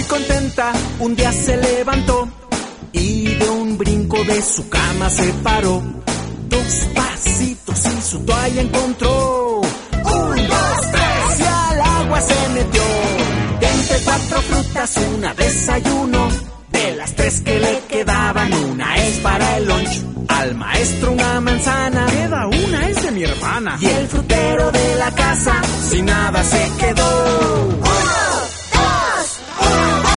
Muy contenta, un día se levantó y de un brinco de su cama se paró. 2 pasitos y su toalla encontró. 1, 2, 3 y al agua se metió. De entre 4 frutas una desayuno. De las 3 que le quedaban, una es para el lunch. Al maestro una manzana, queda una, es de mi hermana. Y el frutero de la casa sin nada se quedó. 1,